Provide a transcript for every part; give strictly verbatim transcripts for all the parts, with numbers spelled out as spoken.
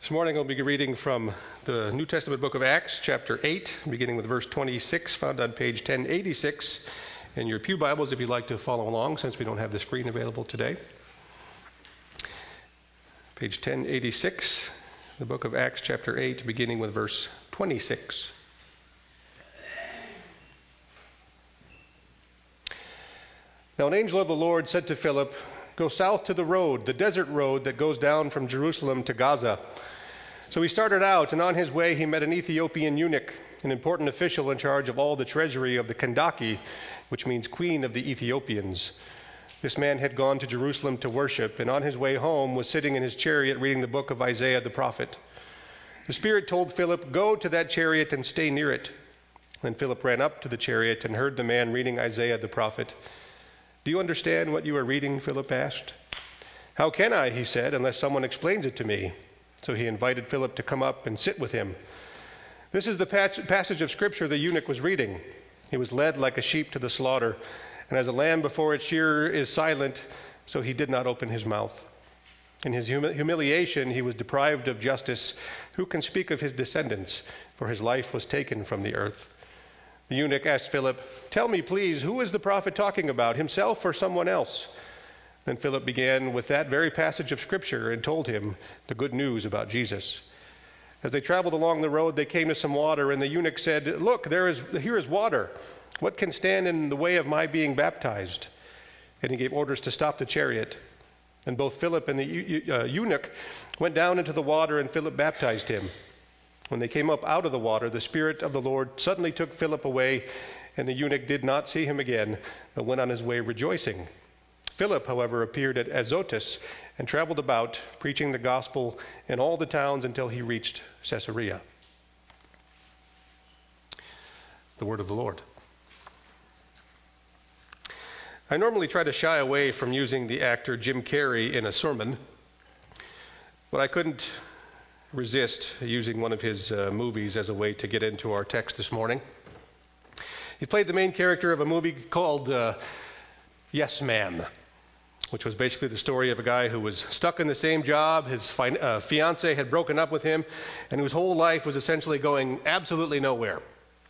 This morning I'll be reading from the New Testament book of Acts, chapter eight, beginning with verse twenty-six, found on page ten eighty-six in your pew Bibles if you'd like to follow along, since we don't have the screen available today. Page ten eighty-six, the book of Acts, chapter eight, beginning with verse twenty-six. Now an angel of the Lord said to Philip, "Go south to the road, the desert road that goes down from Jerusalem to Gaza." So he started out, and on his way he met an Ethiopian eunuch, an important official in charge of all the treasury of the Kandake, which means Queen of the Ethiopians. This man had gone to Jerusalem to worship, and on his way home was sitting in his chariot reading the book of Isaiah the prophet. The Spirit told Philip, "Go to that chariot and stay near it." Then Philip ran up to the chariot and heard the man reading Isaiah the prophet. "Do you understand what you are reading?" Philip asked. "How can I," he said, "unless someone explains it to me?" So he invited Philip to come up and sit with him. This is the passage of Scripture the eunuch was reading. He was led like a sheep to the slaughter, and as a lamb before its shearer is silent, so he did not open his mouth. In his humi- humiliation he was deprived of justice. Who can speak of his descendants? For his life was taken from the earth. The eunuch asked Philip, "Tell me, please, who is the prophet talking about, himself or someone else?" Then Philip began with that very passage of Scripture and told him the good news about Jesus. As they traveled along the road, they came to some water, and the eunuch said, "Look, there is here is water. What can stand in the way of my being baptized?" And he gave orders to stop the chariot. And both Philip and the uh, eunuch went down into the water, and Philip baptized him. When they came up out of the water, the Spirit of the Lord suddenly took Philip away, and the eunuch did not see him again, but went on his way rejoicing. Philip, however, appeared at Azotus and traveled about, preaching the gospel in all the towns until he reached Caesarea. The word of the Lord. I normally try to shy away from using the actor Jim Carrey in a sermon, but I couldn't resist using one of his uh, movies as a way to get into our text this morning. He played the main character of a movie called uh, Yes, Ma'am, which was basically the story of a guy who was stuck in the same job. His fi- uh, fiancée had broken up with him, and whose whole life was essentially going absolutely nowhere.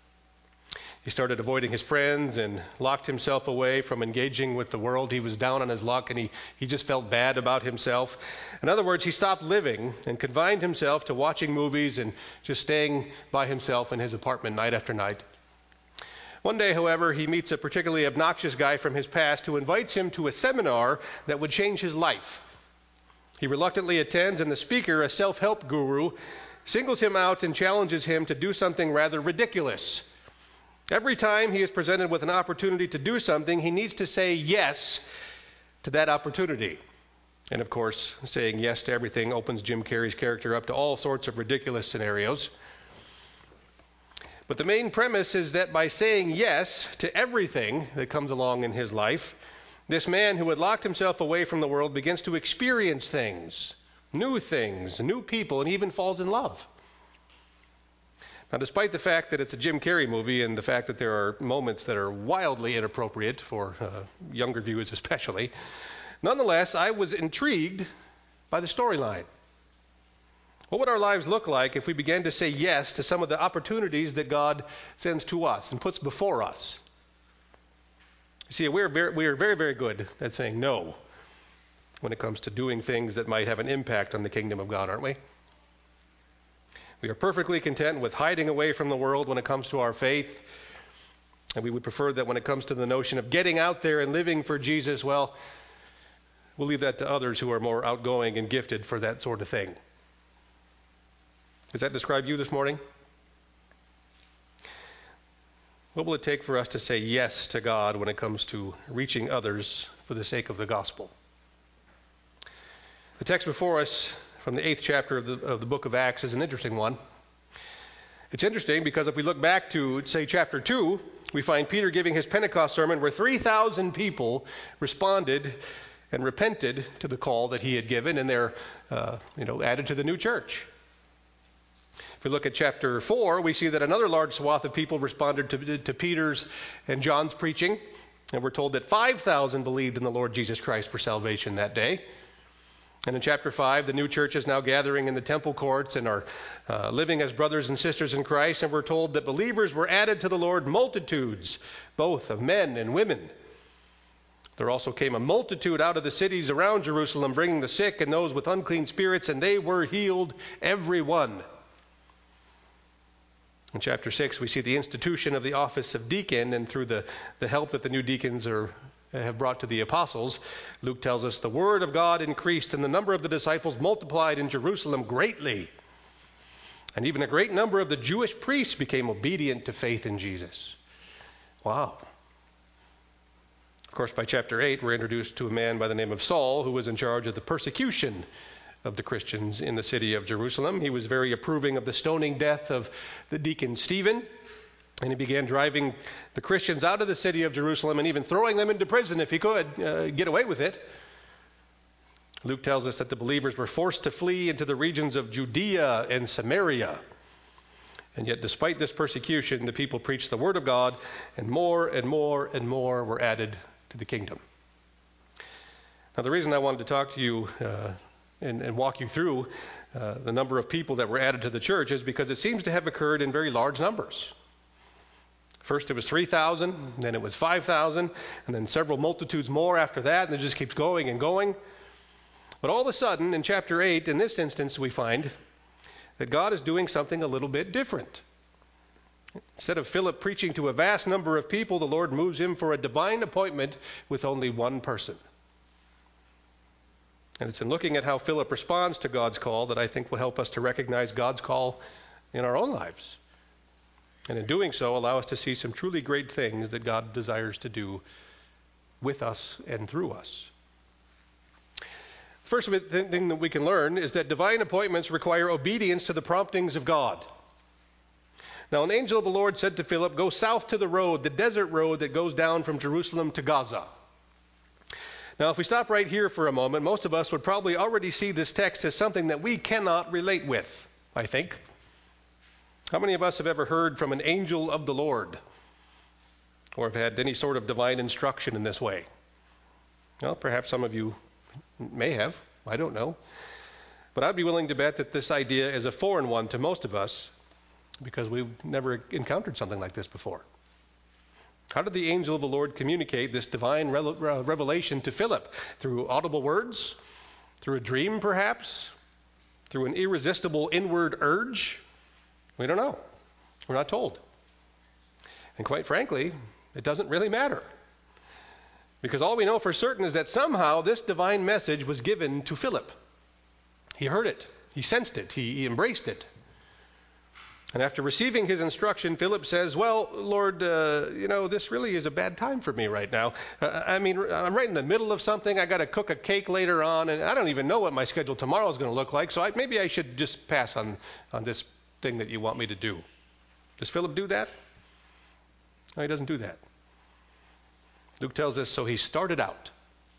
He started avoiding his friends and locked himself away from engaging with the world. He was down on his luck, and he, he just felt bad about himself. In other words, he stopped living and confined himself to watching movies and just staying by himself in his apartment night after night. One day, however, he meets a particularly obnoxious guy from his past who invites him to a seminar that would change his life. He reluctantly attends, and the speaker, a self-help guru, singles him out and challenges him to do something rather ridiculous. Every time he is presented with an opportunity to do something, he needs to say yes to that opportunity. And of course, saying yes to everything opens Jim Carrey's character up to all sorts of ridiculous scenarios. But the main premise is that by saying yes to everything that comes along in his life, this man who had locked himself away from the world begins to experience things, new things, new people, and even falls in love. Now, despite the fact that it's a Jim Carrey movie and the fact that there are moments that are wildly inappropriate for uh, younger viewers especially, nonetheless, I was intrigued by the storyline. What would our lives look like if we began to say yes to some of the opportunities that God sends to us and puts before us? You see, we're very, we're very, very good at saying no when it comes to doing things that might have an impact on the kingdom of God, aren't we? We are perfectly content with hiding away from the world when it comes to our faith, and we would prefer that when it comes to the notion of getting out there and living for Jesus, well, we'll leave that to others who are more outgoing and gifted for that sort of thing. Does that describe you this morning? What will it take for us to say yes to God when it comes to reaching others for the sake of the gospel? The text before us from the eighth chapter of the, of the book of Acts is an interesting one. It's interesting because if we look back to, say, chapter two, we find Peter giving his Pentecost sermon where three thousand people responded and repented to the call that he had given, and they're uh, you know, added to the new church. If we look at chapter four, we see that another large swath of people responded to, to Peter's and John's preaching, and we're told that five thousand believed in the Lord Jesus Christ for salvation that day. And in chapter five, the new church is now gathering in the temple courts and are uh, living as brothers and sisters in Christ. And we're told that believers were added to the Lord, multitudes, both of men and women. There also came a multitude out of the cities around Jerusalem, bringing the sick and those with unclean spirits, and they were healed, every one. In chapter six, we see the institution of the office of deacon, and through the, the help that the new deacons are, have brought to the apostles, Luke tells us the word of God increased, and the number of the disciples multiplied in Jerusalem greatly. And even a great number of the Jewish priests became obedient to faith in Jesus. Wow. Of course, by chapter eight, we're introduced to a man by the name of Saul, who was in charge of the persecution of the Christians in the city of Jerusalem. He was very approving of the stoning death of the deacon Stephen, and he began driving the Christians out of the city of Jerusalem and even throwing them into prison if he could uh, get away with it. Luke tells us that the believers were forced to flee into the regions of Judea and Samaria. And yet, despite this persecution, the people preached the word of God, and more and more and more were added to the kingdom. Now, the reason I wanted to talk to you uh, and, and walk you through uh, the number of people that were added to the church is because it seems to have occurred in very large numbers. First it was three thousand, then it was five thousand, and then several multitudes more after that, and it just keeps going and going. But all of a sudden, in chapter eight, in this instance, we find that God is doing something a little bit different. Instead of Philip preaching to a vast number of people, the Lord moves him for a divine appointment with only one person. And it's in looking at how Philip responds to God's call that I think will help us to recognize God's call in our own lives. And in doing so, allow us to see some truly great things that God desires to do with us and through us. First thing that we can learn is that divine appointments require obedience to the promptings of God. Now, an angel of the Lord said to Philip, "Go south to the road, the desert road that goes down from Jerusalem to Gaza." Now, if we stop right here for a moment, most of us would probably already see this text as something that we cannot relate with, I think. How many of us have ever heard from an angel of the Lord or have had any sort of divine instruction in this way? Well, perhaps some of you may have. I don't know. But I'd be willing to bet that this idea is a foreign one to most of us because we've never encountered something like this before. How did the angel of the Lord communicate this divine revelation to Philip? Through audible words? Through a dream, perhaps? Through an irresistible inward urge? We don't know. We're not told. And quite frankly, it doesn't really matter. Because all we know for certain is that somehow this divine message was given to Philip. He heard it. He sensed it. He, he embraced it. And after receiving his instruction, Philip says, "Well, Lord, uh, you know, this really is a bad time for me right now. Uh, I mean, I'm right in the middle of something. I got to cook a cake later on, and I don't even know what my schedule tomorrow is going to look like, so I, maybe I should just pass on, on this thing that you want me to do." Does Philip do that? No, he doesn't do that. Luke tells us, so he started out.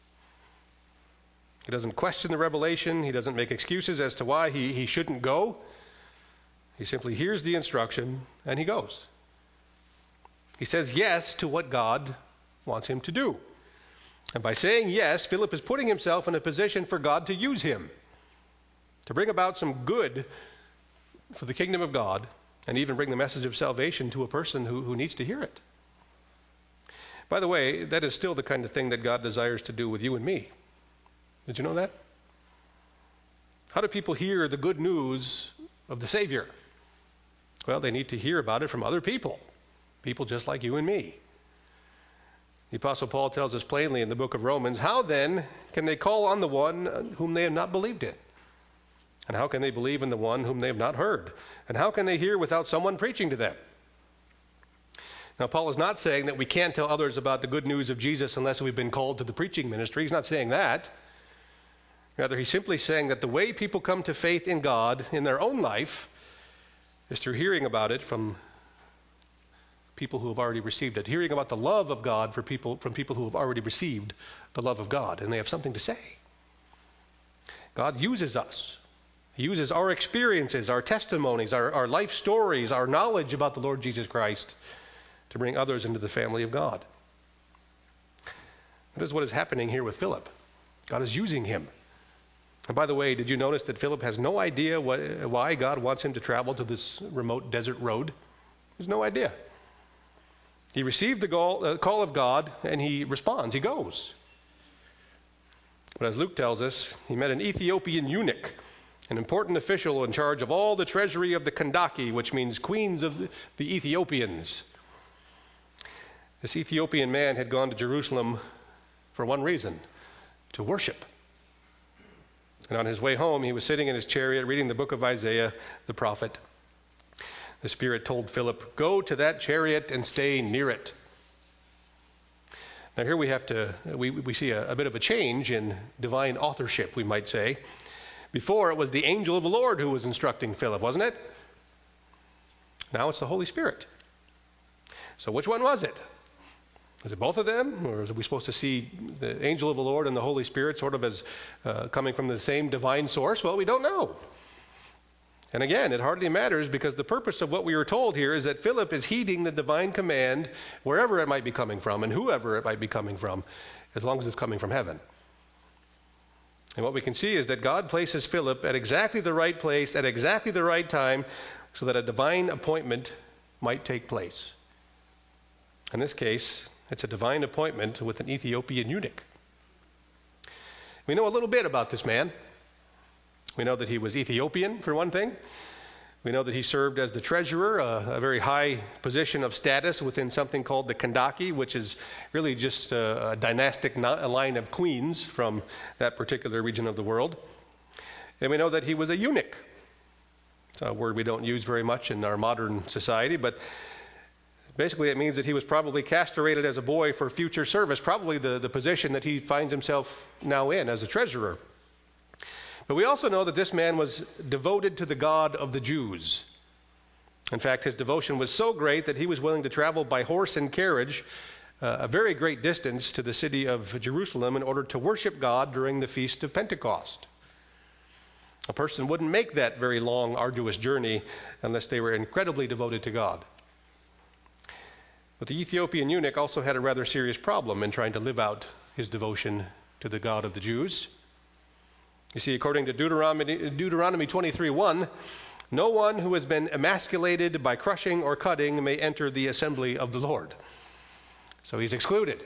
He doesn't question the revelation. He doesn't make excuses as to why he, he shouldn't go. He simply hears the instruction and he goes. He says yes to what God wants him to do. And by saying yes, Philip is putting himself in a position for God to use him, to bring about some good for the kingdom of God, and even bring the message of salvation to a person who, who needs to hear it. By the way, that is still the kind of thing that God desires to do with you and me. Did you know that? How do people hear the good news of the Savior? Well, they need to hear about it from other people, people just like you and me. The Apostle Paul tells us plainly in the book of Romans, how then can they call on the one whom they have not believed in? And how can they believe in the one whom they have not heard? And how can they hear without someone preaching to them? Now, Paul is not saying that we can't tell others about the good news of Jesus unless we've been called to the preaching ministry. He's not saying that. Rather, he's simply saying that the way people come to faith in God in their own life is through hearing about it from people who have already received it, hearing about the love of God for people from people who have already received the love of God, and they have something to say. God uses us. He uses our experiences, our testimonies, our, our life stories, our knowledge about the Lord Jesus Christ to bring others into the family of God. That is what is happening here with Philip. God is using him. And by the way, did you notice that Philip has no idea what, why God wants him to travel to this remote desert road? He has no idea. He received the call, uh, call of God, and he responds. He goes. But as Luke tells us, he met an Ethiopian eunuch, an important official in charge of all the treasury of the Kandake, which means queens of the, the Ethiopians. This Ethiopian man had gone to Jerusalem for one reason, to worship. And on his way home, he was sitting in his chariot reading the book of Isaiah, the prophet. The Spirit told Philip, "Go to that chariot and stay near it." Now here we have to, we, we see a, a bit of a change in divine authorship, we might say. Before, it was the angel of the Lord who was instructing Philip, wasn't it? Now it's the Holy Spirit. So which one was it? Is it both of them? Or are we supposed to see the angel of the Lord and the Holy Spirit sort of as uh, coming from the same divine source? Well, we don't know. And again, it hardly matters, because the purpose of what we are told here is that Philip is heeding the divine command wherever it might be coming from and whoever it might be coming from, as long as it's coming from heaven. And what we can see is that God places Philip at exactly the right place at exactly the right time so that a divine appointment might take place. In this case, it's a divine appointment with an Ethiopian eunuch. We know a little bit about this man. We know that he was Ethiopian, for one thing. We know that he served as the treasurer, a, a very high position of status within something called the Kandake, which is really just a, a dynastic no, a line of queens from that particular region of the world. And we know that he was a eunuch. It's a word we don't use very much in our modern society, but basically it means that he was probably castrated as a boy for future service, probably the, the position that he finds himself now in as a treasurer. But we also know that this man was devoted to the God of the Jews. In fact, his devotion was so great that he was willing to travel by horse and carriage uh, a very great distance to the city of Jerusalem in order to worship God during the Feast of Pentecost. A person wouldn't make that very long, arduous journey unless they were incredibly devoted to God. But the Ethiopian eunuch also had a rather serious problem in trying to live out his devotion to the God of the Jews. You see, according to Deuteronomy, Deuteronomy twenty-three one, no one who has been emasculated by crushing or cutting may enter the assembly of the Lord. So he's excluded.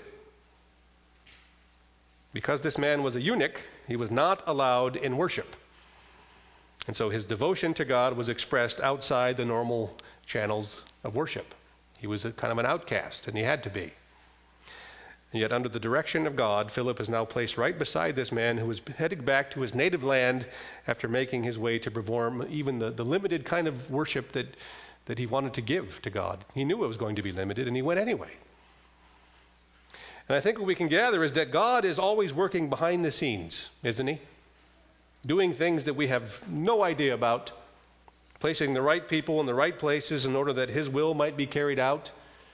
Because this man was a eunuch, he was not allowed in worship. And so his devotion to God was expressed outside the normal channels of worship. He was a kind of an outcast, and he had to be. And yet, under the direction of God, Philip is now placed right beside this man who is heading back to his native land after making his way to perform even the, the limited kind of worship that, that he wanted to give to God. He knew it was going to be limited, and he went anyway. And I think what we can gather is that God is always working behind the scenes, isn't he? Doing things that we have no idea about, placing the right people in the right places in order that his will might be carried out,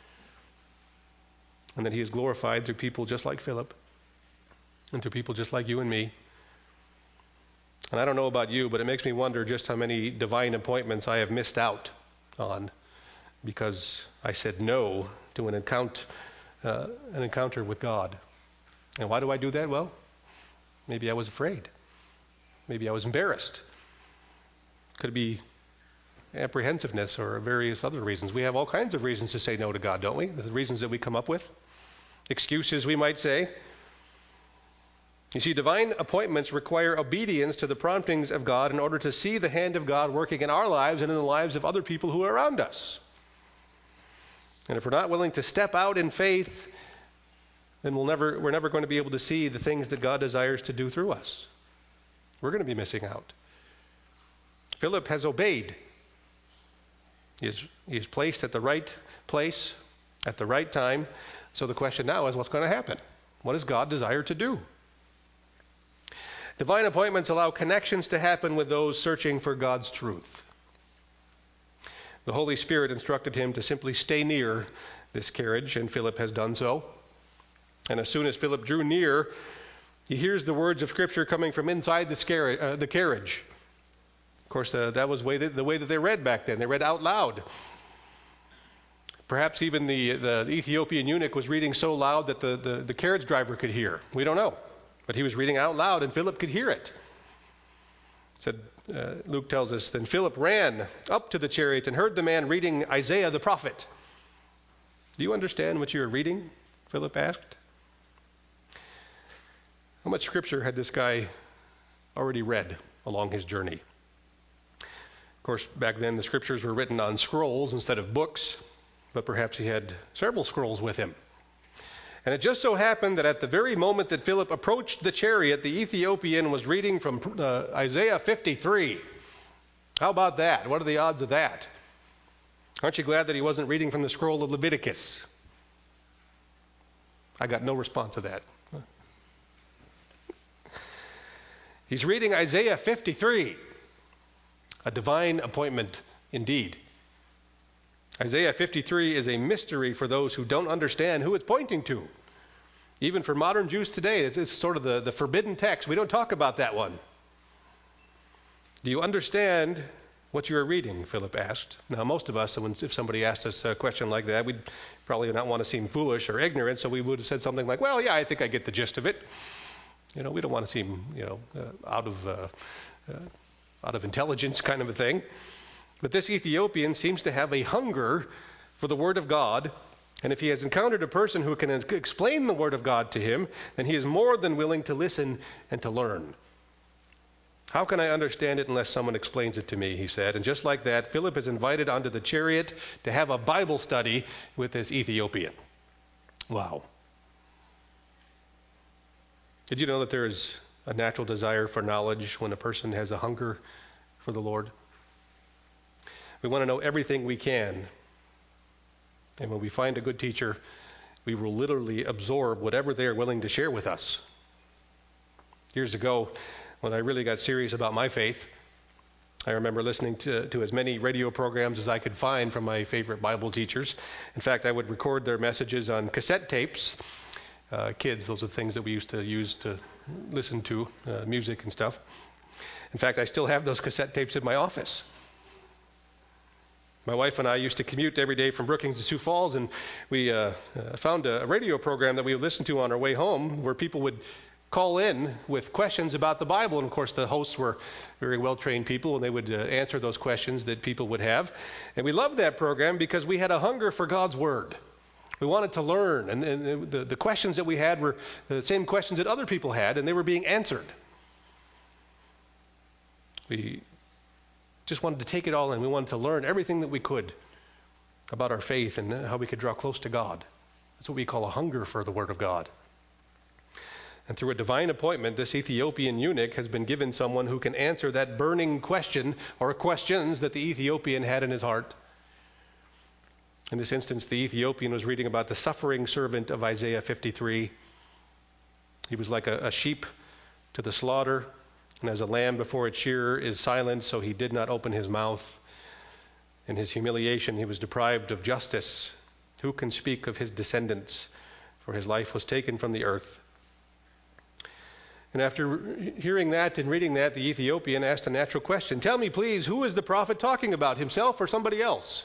and that he is glorified through people just like Philip and through people just like you and me. And I don't know about you, but it makes me wonder just how many divine appointments I have missed out on because I said no to an encounter, uh, an encounter with God. And why do I do that? Well, maybe I was afraid. Maybe I was embarrassed. Could be apprehensiveness or various other reasons. We have all kinds of reasons to say no to God, don't we? The reasons that we come up with. Excuses, we might say. You see, divine appointments require obedience to the promptings of God in order to see the hand of God working in our lives and in the lives of other people who are around us. And if we're not willing to step out in faith, then we'll never, we're never going to be able to see the things that God desires to do through us. We're going to be missing out. Philip has obeyed. He is, he is placed at the right place at the right time. So the question now is, what's going to happen? What does God desire to do? Divine appointments allow connections to happen with those searching for God's truth. The Holy Spirit instructed him to simply stay near this carriage, and Philip has done so. And as soon as Philip drew near, he hears the words of Scripture coming from inside the, scari- uh, the carriage. Of course, uh, that was way that, the way that they read back then. They read out loud. Perhaps even the, the Ethiopian eunuch was reading so loud that the, the, the carriage driver could hear. We don't know. But he was reading out loud, and Philip could hear it. Said uh, Luke tells us, then Philip ran up to the chariot and heard the man reading Isaiah the prophet. Do you understand what you are reading? Philip asked. How much scripture had this guy already read along his journey? Of course, back then the scriptures were written on scrolls instead of books, but perhaps he had several scrolls with him. And it just so happened that at the very moment that Philip approached the chariot, the Ethiopian was reading from uh, Isaiah fifty-three. How about that? What are the odds of that? Aren't you glad that he wasn't reading from the scroll of Leviticus? I got no response to that. He's reading Isaiah fifty-three, a divine appointment indeed. Isaiah fifty-three is a mystery for those who don't understand who it's pointing to. Even for modern Jews today, it's, it's sort of the, the forbidden text. We don't talk about that one. Do you understand what you are reading? Philip asked. Now, most of us, if somebody asked us a question like that, we'd probably not want to seem foolish or ignorant, so we would have said something like, well, yeah, I think I get the gist of it. You know, we don't want to seem, you know, uh, out of uh, uh, out of intelligence kind of a thing. But this Ethiopian seems to have a hunger for the Word of God, and if he has encountered a person who can explain the Word of God to him, then he is more than willing to listen and to learn. How can I understand it unless someone explains it to me, he said. And just like that, Philip is invited onto the chariot to have a Bible study with this Ethiopian. Wow. Did you know that there is a natural desire for knowledge when a person has a hunger for the Lord? We want to know everything we can. And when we find a good teacher, we will literally absorb whatever they are willing to share with us. Years ago, when I really got serious about my faith, I remember listening to, to as many radio programs as I could find from my favorite Bible teachers. In fact, I would record their messages on cassette tapes. Uh, kids, those are things that we used to use to listen to, uh, music and stuff. In fact, I still have those cassette tapes in my office. My wife and I used to commute every day from Brookings to Sioux Falls, and we uh, uh, found a, a radio program that we would listen to on our way home where people would call in with questions about the Bible. And of course, the hosts were very well-trained people, and they would uh, answer those questions that people would have. And we loved that program because we had a hunger for God's Word. We wanted to learn, and, and the, the questions that we had were the same questions that other people had, and they were being answered. We just wanted to take it all in. We wanted to learn everything that we could about our faith and how we could draw close to God. That's what we call a hunger for the Word of God. And through a divine appointment, this Ethiopian eunuch has been given someone who can answer that burning question or questions that the Ethiopian had in his heart. In this instance, the Ethiopian was reading about the suffering servant of Isaiah fifty-three. He was like a, a sheep to the slaughter, and as a lamb before its shearer is silent, so he did not open his mouth. In his humiliation, he was deprived of justice. Who can speak of his descendants? For his life was taken from the earth. And after hearing that and reading that, the Ethiopian asked a natural question. Tell me, please, who is the prophet talking about, himself or somebody else?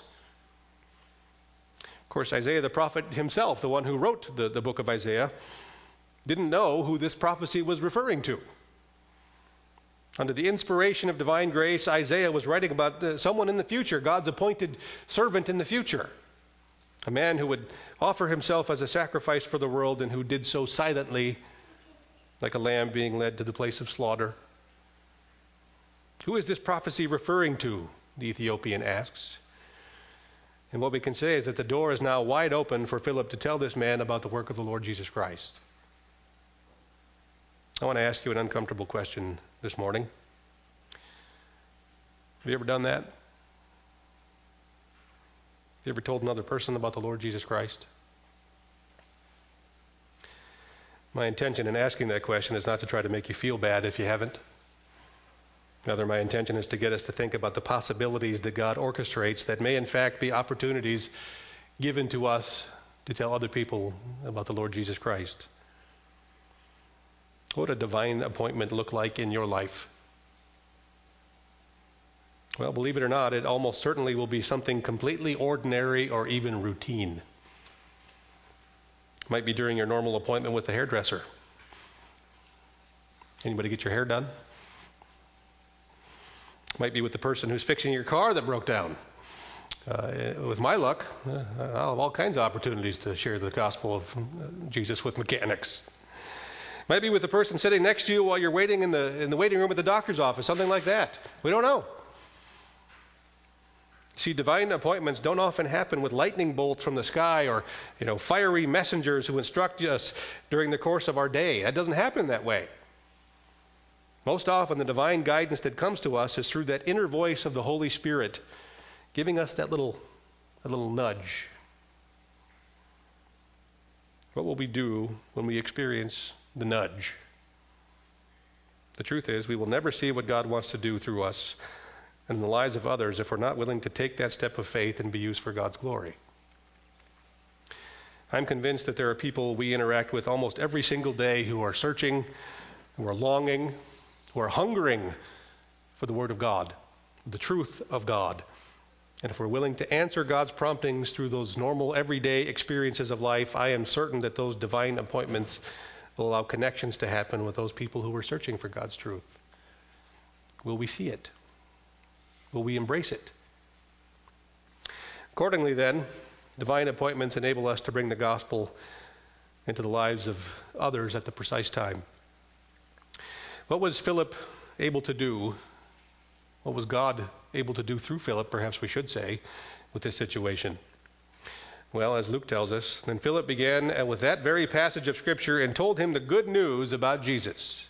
Of course, Isaiah the prophet himself, the one who wrote the, the book of Isaiah, didn't know who this prophecy was referring to. Under the inspiration of divine grace, Isaiah was writing about uh, someone in the future, God's appointed servant in the future, a man who would offer himself as a sacrifice for the world and who did so silently, like a lamb being led to the place of slaughter. Who is this prophecy referring to? The Ethiopian asks. And what we can say is that the door is now wide open for Philip to tell this man about the work of the Lord Jesus Christ. I want to ask you an uncomfortable question this morning. Have you ever done that? Have you ever told another person about the Lord Jesus Christ? My intention in asking that question is not to try to make you feel bad if you haven't. Rather, my intention is to get us to think about the possibilities that God orchestrates that may in fact be opportunities given to us to tell other people about the Lord Jesus Christ. What would a divine appointment look like in your life? Well, believe it or not, it almost certainly will be something completely ordinary or even routine. It might be during your normal appointment with the hairdresser. Anybody get your hair done? Might be with the person who's fixing your car that broke down. Uh, with my luck, uh, I'll have all kinds of opportunities to share the gospel of Jesus with mechanics. Might be with the person sitting next to you while you're waiting in the in the waiting room at the doctor's office, something like that. We don't know. See, divine appointments don't often happen with lightning bolts from the sky or, you know, fiery messengers who instruct us during the course of our day. That doesn't happen that way. Most often, the divine guidance that comes to us is through that inner voice of the Holy Spirit, giving us that little, that little nudge. What will we do when we experience the nudge? The truth is, we will never see what God wants to do through us and in the lives of others if we're not willing to take that step of faith and be used for God's glory. I'm convinced that there are people we interact with almost every single day who are searching, who are longing, who are hungering for the Word of God, the truth of God. And if we're willing to answer God's promptings through those normal, everyday experiences of life, I am certain that those divine appointments will allow connections to happen with those people who are searching for God's truth. Will we see it? Will we embrace it? Accordingly, then, divine appointments enable us to bring the gospel into the lives of others at the precise time. What was Philip able to do? What was God able to do through Philip, perhaps we should say, with this situation? Well, as Luke tells us, then Philip began with that very passage of Scripture and told him the good news about Jesus.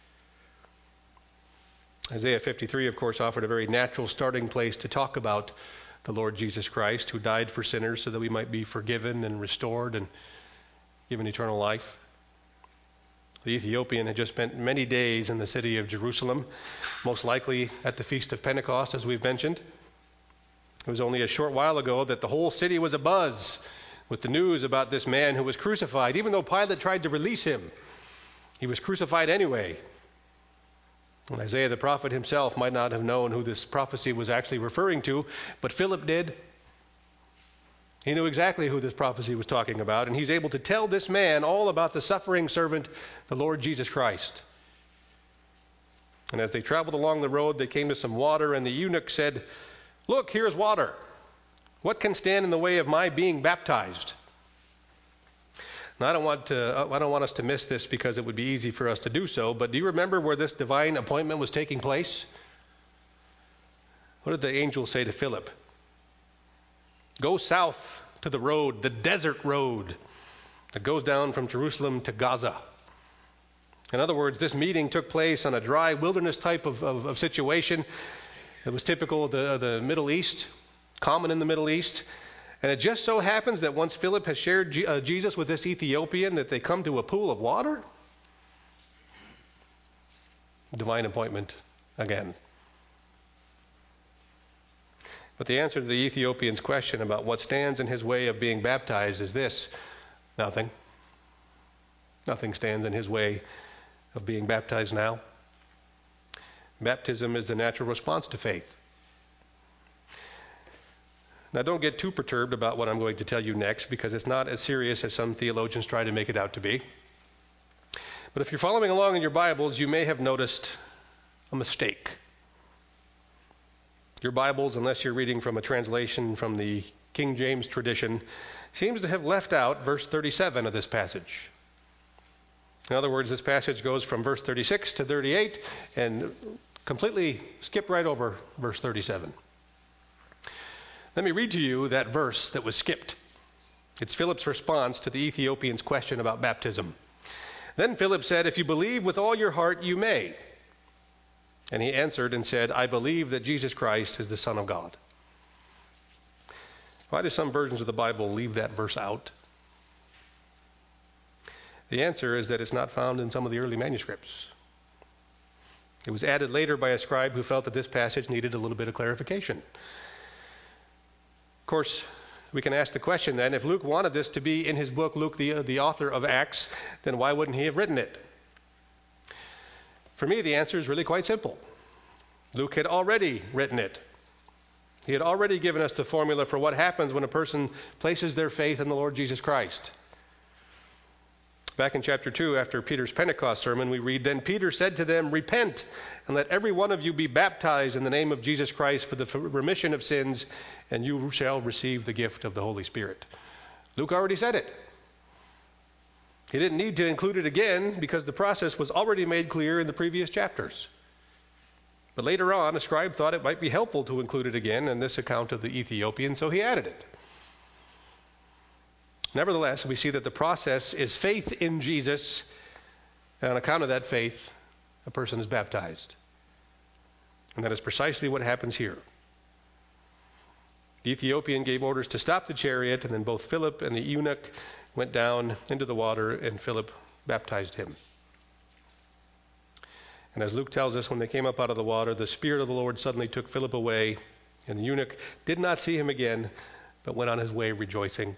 Isaiah fifty-three, of course, offered a very natural starting place to talk about the Lord Jesus Christ, who died for sinners so that we might be forgiven and restored and given eternal life. The Ethiopian had just spent many days in the city of Jerusalem, most likely at the Feast of Pentecost, as we've mentioned. It was only a short while ago that the whole city was abuzz with the news about this man who was crucified. Even though Pilate tried to release him, he was crucified anyway. And Isaiah the prophet himself might not have known who this prophecy was actually referring to, but Philip did. He knew exactly who this prophecy was talking about, and he's able to tell this man all about the suffering servant, the Lord Jesus Christ. And as they traveled along the road, they came to some water, and the eunuch said, "Look, here's water. What can stand in the way of my being baptized?" Now, I don't want to, I don't want us to miss this because it would be easy for us to do so, but do you remember where this divine appointment was taking place? What did the angel say to Philip? Go south to the road, the desert road that goes down from Jerusalem to Gaza. In other words, this meeting took place on a dry wilderness type of, of, of situation. It was typical of the, of the Middle East, common in the Middle East. And it just so happens that once Philip has shared G- uh, Jesus with this Ethiopian, that they come to a pool of water. Divine appointment again. But the answer to the Ethiopian's question about what stands in his way of being baptized is this: nothing. Nothing stands in his way of being baptized now. Baptism is the natural response to faith. Now, don't get too perturbed about what I'm going to tell you next, because it's not as serious as some theologians try to make it out to be. But if you're following along in your Bibles, you may have noticed a mistake. Your Bibles, unless you're reading from a translation from the King James tradition, seems to have left out verse thirty-seven of this passage. In other words, this passage goes from verse thirty-six to thirty-eight and completely skipped right over verse thirty-seven. Let me read to you that verse that was skipped. It's Philip's response to the Ethiopian's question about baptism. Then Philip said, "If you believe with all your heart, you may." And he answered and said, "I believe that Jesus Christ is the Son of God." Why do some versions of the Bible leave that verse out? The answer is that it's not found in some of the early manuscripts. It was added later by a scribe who felt that this passage needed a little bit of clarification. Of course, we can ask the question then, if Luke wanted this to be in his book, Luke, the, the author of Acts, then why wouldn't he have written it? For me, the answer is really quite simple. Luke had already written it. He had already given us the formula for what happens when a person places their faith in the Lord Jesus Christ. Back in chapter two, after Peter's Pentecost sermon, we read, "Then Peter said to them, 'Repent, and let every one of you be baptized in the name of Jesus Christ for the remission of sins, and you shall receive the gift of the Holy Spirit.'" Luke already said it. He didn't need to include it again because the process was already made clear in the previous chapters. But later on, a scribe thought it might be helpful to include it again in this account of the Ethiopian, so he added it. Nevertheless, we see that the process is faith in Jesus, and on account of that faith, a person is baptized. And that is precisely what happens here. The Ethiopian gave orders to stop the chariot, and then both Philip and the eunuch went down into the water, and Philip baptized him. And as Luke tells us, when they came up out of the water, the Spirit of the Lord suddenly took Philip away, and the eunuch did not see him again, but went on his way rejoicing.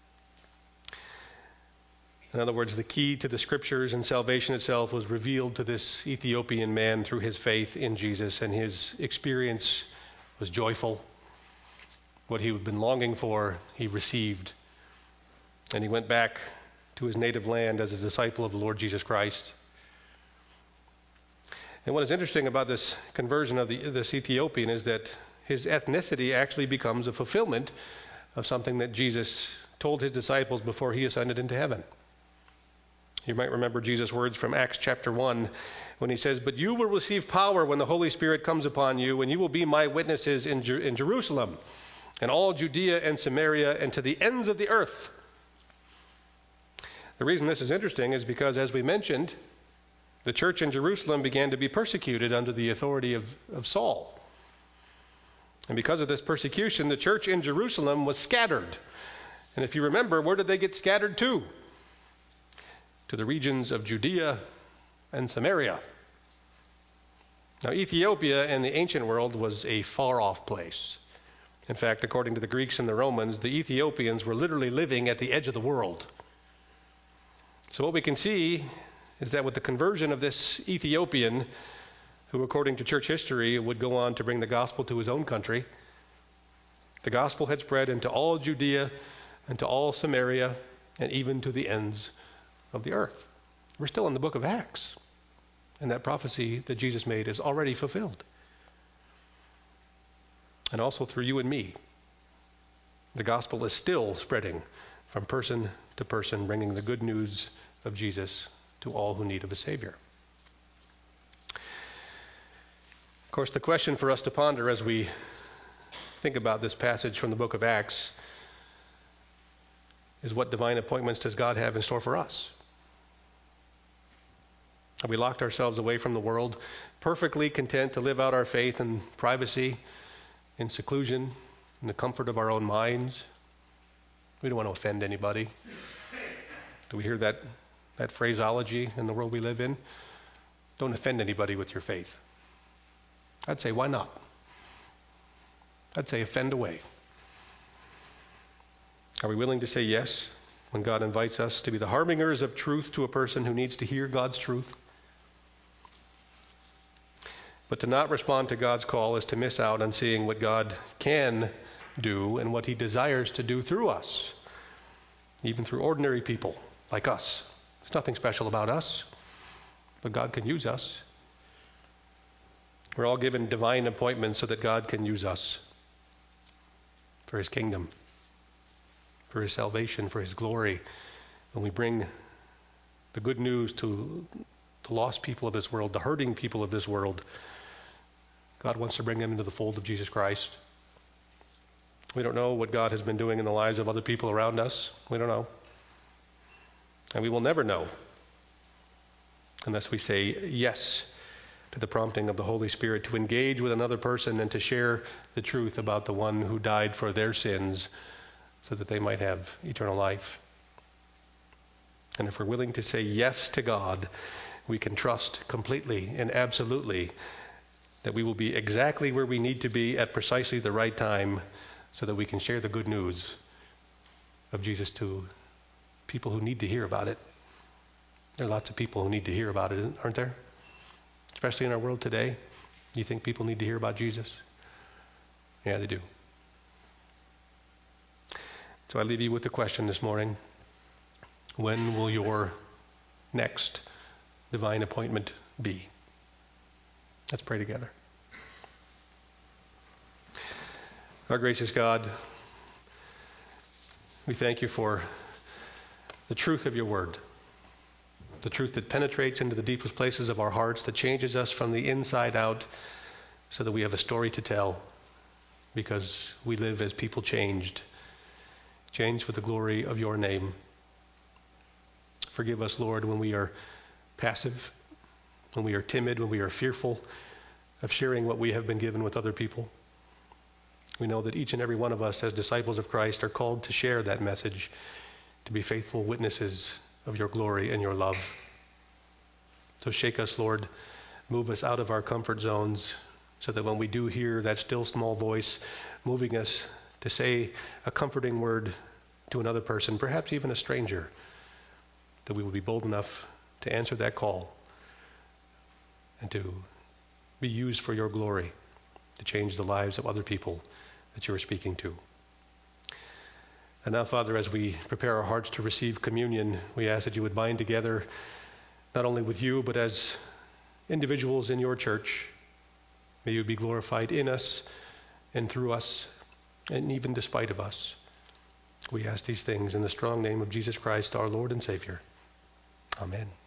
In other words, the key to the Scriptures and salvation itself was revealed to this Ethiopian man through his faith in Jesus, and his experience was joyful. What he had been longing for, he received. And he went back to his native land as a disciple of the Lord Jesus Christ. And what is interesting about this conversion of the, this Ethiopian is that his ethnicity actually becomes a fulfillment of something that Jesus told his disciples before he ascended into heaven. You might remember Jesus' words from Acts chapter one when he says, "But you will receive power when the Holy Spirit comes upon you, and you will be my witnesses in, Jer- in Jerusalem and all Judea and Samaria and to the ends of the earth." The reason this is interesting is because, as we mentioned, the church in Jerusalem began to be persecuted under the authority of, of Saul. And because of this persecution, the church in Jerusalem was scattered. And if you remember, where did they get scattered to? To the regions of Judea and Samaria. Now, Ethiopia in the ancient world was a far-off place. In fact, according to the Greeks and the Romans, the Ethiopians were literally living at the edge of the world. So what we can see is that with the conversion of this Ethiopian, who according to church history would go on to bring the gospel to his own country, the gospel had spread into all Judea and to all Samaria and even to the ends of the earth. We're still in the book of Acts, and that prophecy that Jesus made is already fulfilled. And also through you and me, the gospel is still spreading from person to person, bringing the good news of Jesus to all who need of a Savior. Of course, the question for us to ponder as we think about this passage from the book of Acts is, what divine appointments does God have in store for us? Have we locked ourselves away from the world, perfectly content to live out our faith in privacy, in seclusion, in the comfort of our own minds? We don't want to offend anybody. Do we hear that, that phraseology in the world we live in? Don't offend anybody with your faith. I'd say, why not? I'd say offend away. Are we willing to say yes when God invites us to be the harbingers of truth to a person who needs to hear God's truth? But to not respond to God's call is to miss out on seeing what God can do and what he desires to do through us, even through ordinary people like us. There's nothing special about us, but God can use us. We're all given divine appointments so that God can use us for his kingdom, for his salvation, for his glory. When we bring the good news to the lost people of this world, the hurting people of this world, God wants to bring them into the fold of Jesus Christ. We don't know what God has been doing in the lives of other people around us. We don't know. And we will never know unless we say yes to the prompting of the Holy Spirit to engage with another person and to share the truth about the one who died for their sins so that they might have eternal life. And if we're willing to say yes to God, we can trust completely and absolutely that we will be exactly where we need to be at precisely the right time so that we can share the good news of Jesus to people who need to hear about it. There are lots of people who need to hear about it, aren't there? Especially in our world today. You think people need to hear about Jesus? Yeah, they do. So I leave you with the question this morning: when will your next divine appointment be? Let's pray together. Our gracious God, we thank you for the truth of your word, the truth that penetrates into the deepest places of our hearts, that changes us from the inside out so that we have a story to tell because we live as people changed, changed for the glory of your name. Forgive us, Lord, when we are passive, when we are timid, when we are fearful of sharing what we have been given with other people. We know that each and every one of us as disciples of Christ are called to share that message, to be faithful witnesses of your glory and your love. So shake us, Lord, move us out of our comfort zones so that when we do hear that still small voice moving us to say a comforting word to another person, perhaps even a stranger, that we will be bold enough to answer that call and to be used for your glory, to change the lives of other people that you are speaking to. And now, Father, as we prepare our hearts to receive communion, we ask that you would bind together, not only with you, but as individuals in your church. May you be glorified in us and through us, and even despite of us. We ask these things in the strong name of Jesus Christ, our Lord and Savior. Amen.